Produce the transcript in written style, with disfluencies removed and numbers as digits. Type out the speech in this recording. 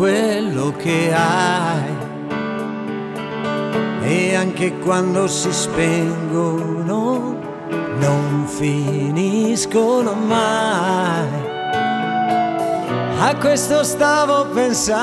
quello che hai, e anche quando si spengono non finiscono mai. A questo stavo pensando